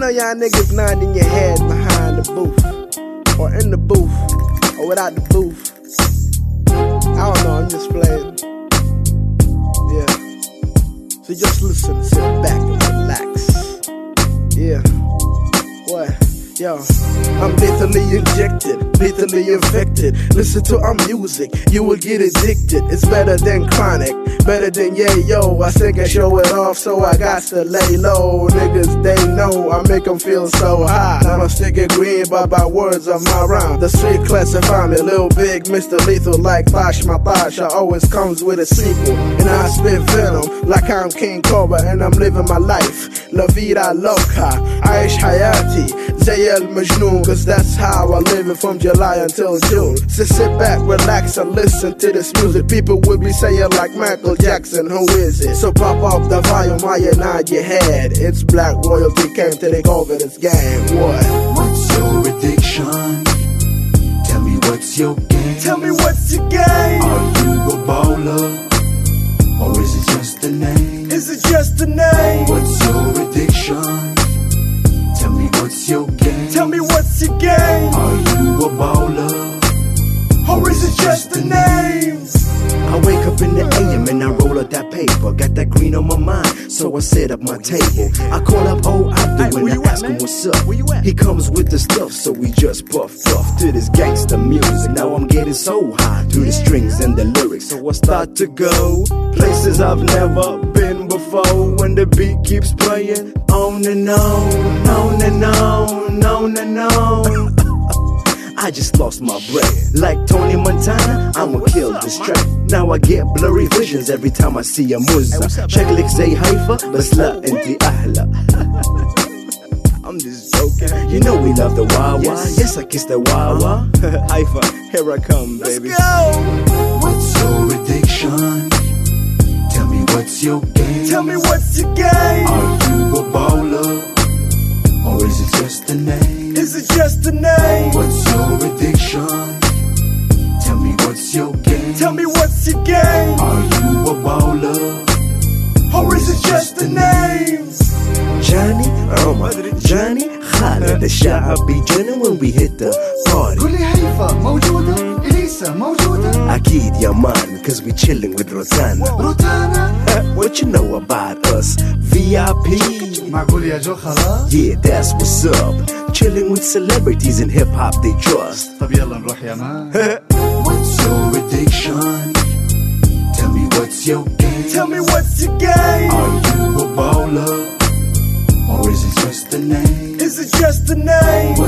know y'all niggas nodding your head behind the booth, or in the booth, or without the booth. I don't know, I'm just playing. Yeah. So just listen, sit back and relax. Yeah. What? Yo, I'm lethally injected, lethally infected. Listen to our music, you will get addicted. It's better than chronic, better than yayo. I sing and show it off, so I got to lay low. Niggas, they know I make them feel so high. Now I'm sticking green by words of my rhyme. The street classify me, Lil Big, Mr. Lethal, like Tosh my Tosh. Always comes with a sequel, and I spit venom like I'm King Cobra, and I'm living my life. La vida loca, Aish Hayati, Zay El Majnoon, cause that's how I live it from July until June. So sit back, relax, and listen to this music. People will be saying like Michael Jackson, who is it? So pop off the volume while you nod your head. It's black royalty came to take over this game. What? What's your addiction? Tell me what's your game? Tell me what's your game? Are you a baller? Or is it just a name? Is it just a name? What's your addiction? Tell me what's your game? Tell me what's your game? Are you a baller? Or is it just a name? I wake up in the AM and I roll up that paper. Got that green on my mind, so I set up my table. I call up old Abdul and I ask him what's up. He comes with the stuff, so we just puff to this gangster music. Now I'm getting so high to the strings and the lyrics, so I start to go places I've never been before. When the beat keeps playing on and on, on and on, on and on. I just lost my breath. Like Tony Montana, I'ma kill this track. Now I get blurry visions every time I see a Musa. شكلك زي هيفا بس لا انتي أحلى. I'm just joking. You know we love the Wawa. Yes, I kiss the Wawa. Haifa, here I come, baby. Let's go. What's your addiction? Tell me what's your game? Tell me what's your game? Are you a baller? Or is it just a name? Is it just a name? What's your addiction? Tell me what's your game? Tell me what's your game? Are you a baller? Or is it just a name? Johnny, Omar, Johnny, Khaled, الشعب بيجنن when we hit the party. قولي هيفا موجودة، إليسا موجودة. أكيد يا man, cause we chilling with Rosanna. روتانا. What you know about us? VIP. معقول يا جو خلاص؟ Yeah, that's what's up. Chilling with celebrities in hip hop they trust. طب يلا نروح يا مان. What's your addiction? Tell me what's your game? Tell me what's your game? Are you a baller? Or is it just a name? Is it just a name?